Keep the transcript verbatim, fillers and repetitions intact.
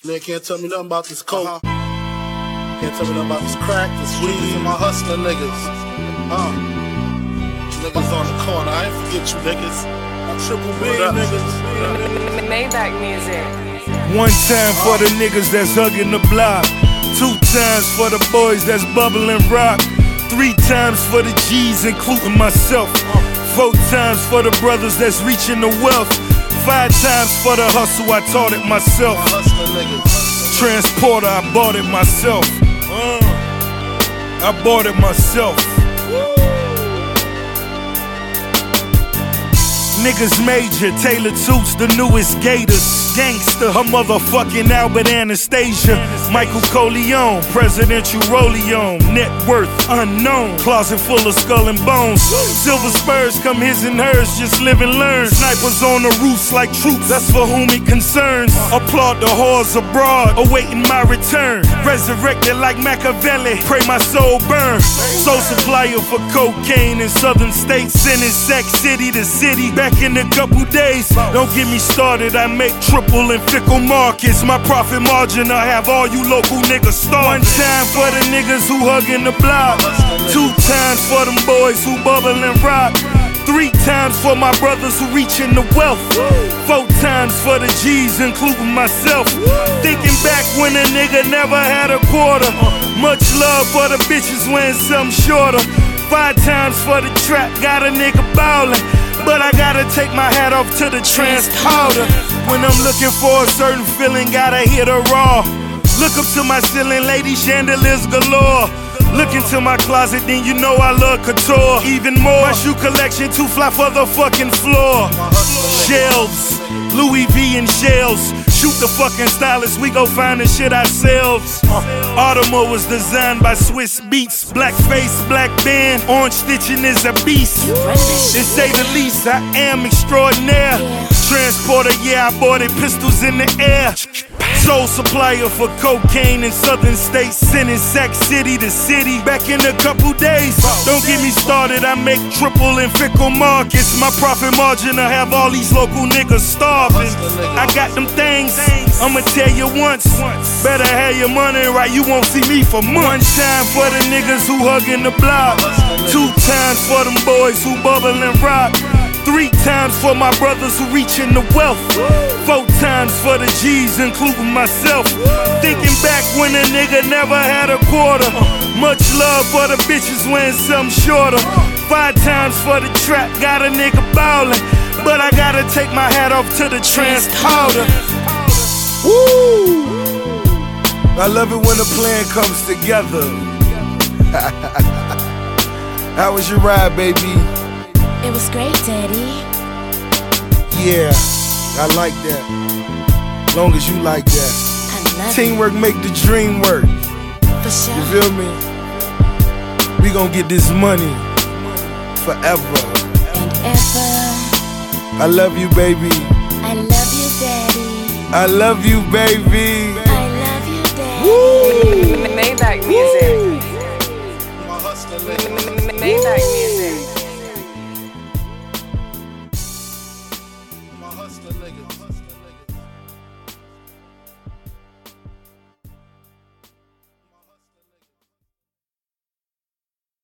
Nigga can't tell me nothing about this coke. Uh-huh. Can't tell me nothing about this crack, this weed, and my hustler niggas. Uh. Niggas on the corner, I ain't forget you niggas. I'm triple B niggas. Maybach music. One time for the niggas that's hugging the block. Two times for the boys that's bubbling rock. Three times for the G's, including myself. Four times for the brothers that's reaching the wealth. Five times for the hustle, I taught it myself. Transporter, I bought it myself. Uh, I bought it myself. Niggas major, Taylor Toots, the newest Gators. Gangster, her motherfucking Albert Anastasia. Michael Corleone, presidential Rolleon. Net worth unknown, closet full of skull and bones. Silver spurs come his and hers, just live and learn. Snipers on the roofs like troops, that's for whom it concerns. Applaud the whores abroad, awaiting my return. Resurrected like Machiavelli, pray my soul burn. Sole supplier for cocaine in southern states. Sending Sac City to city, back in a couple days. Don't get me started, I make triple in fickle markets. My profit margin, I have all you local niggas starving. One time for the niggas who hugging the block. Two times for them boys who bubble and rock. Three times for my brothers who reaching the wealth. Four times for the G's, including myself. Thinking back when a nigga never had a quarter. Much love for the bitches wearing something shorter. Five times for the trap, got a nigga ballin'. But I gotta take my hat off to the transporter. When I'm looking for a certain feeling, gotta hit a raw. Look up to my ceiling, lady, chandeliers galore. Look into my closet, then you know I love couture. Even more, my shoe collection too fly for the fucking floor. Shelves, Louis V and shells. Shoot the fucking stylist, we go find the shit ourselves. Audemars was designed by Swiss Beats. Black face, black band, orange stitching is a beast. To say the least, I am extraordinaire. Transporter, yeah, I bought it, pistols in the air. Sole supplier for cocaine in southern states. Sending Sac City to city, back in a couple days. Don't get me started, I make triple in fickle markets. My profit margin, I have all these local niggas starving. I got them things, I'ma tell you once. Better have your money right, you won't see me for months. One time for the niggas who hugging the block. Two times for them boys who bubble and rock. Three times for my brothers who reaching the wealth. Four times for the G's, including myself. Thinking back when a nigga never had a quarter. Much love for the bitches wearing something shorter. Five times for the trap, got a nigga ballin'. But I gotta take my hat off to the transporter. Woo! I love it when a plan comes together. How was your ride, baby? It was great, Daddy. Yeah, I like that. Long as you like that. I love Teamwork make the dream work. it. For sure. You feel me? We gon' get this money forever And ever. I love you, baby. I love you, Daddy. I love you, baby. I love you, Daddy. Woo! Maybach music. My hustler niggas. Maybach music.